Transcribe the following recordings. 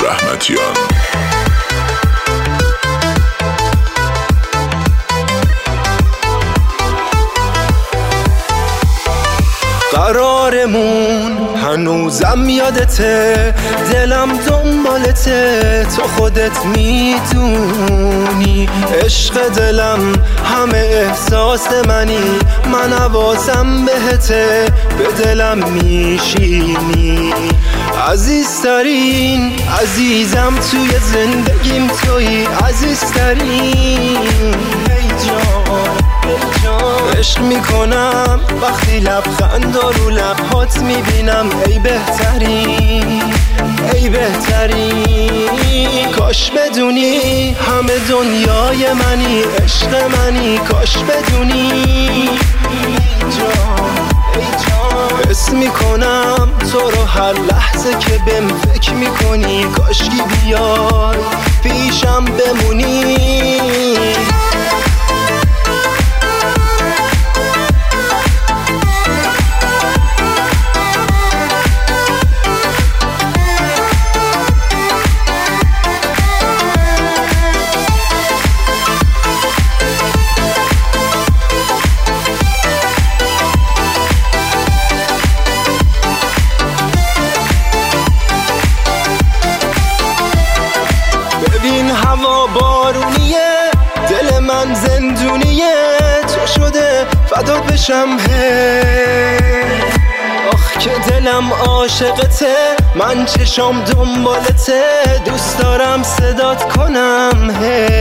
رحمتیان. قرارمون هنوزم یادته، دلم دنبالته، تو خودت میدونی عشق دلم همه احساس منی، من حواسم بهته به دلم میشینی. عزیزترین عزیزم توی زندگیم تویی، عزیزترین ای جان عشق میکنم وقتی لبخند رو لبهات میبینم، ای بهترین ای بهترین. کاش بدونی همه دنیای منی، عشق منی، کاش بدونی ای جان ای جان. حس میکنم تو رو هر لحظه که بهم فکر میکنی، کاشکی بیای پیشم بمونی. ببین هوا بارونیه، دل من زندونیه، تو شده فدات بشم آخ که دلم عاشقته، من چشام دنبالته، دوست دارم صدات کنم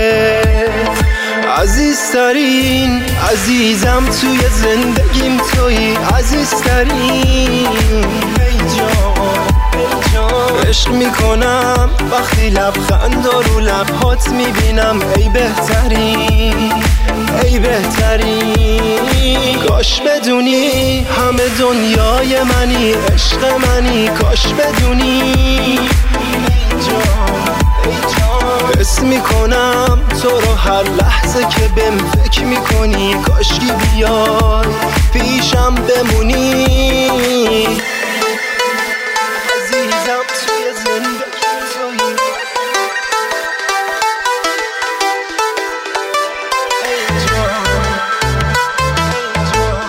عزیزترین عزیزم توی زندگیم تویی، عزیزترین ای جان ای جان. عشق میکنم وقتی لبخند رو لبهات میبینم، ای بهترین ای بهترین. کاش بدونی همه دنیای منی، عشق منی، کاش بدونی ای جان ای جان. حس میکنم تو رو هر لحظه که بهم فکر میکنی، کاشکی بیای پیشم بمونی. عزیزم توی زندگی تویی، ای جان ای جان.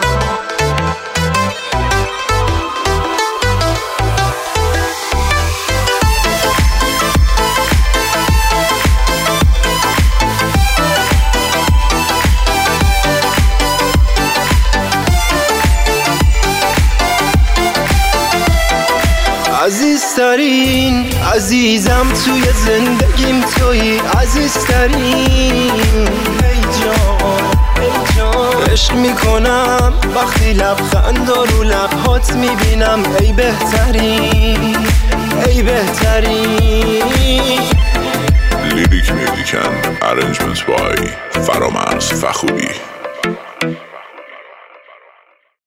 عزیزترین عزیزم توی زندگیم تویی، عزیزترین ای جان ای جان. عشق میکنم وقتی لبخند رو لبهات میبینم، ای بهترین ای بهترین. لیریک میوزیکن ارنجمنت بای فرامرز فخوری.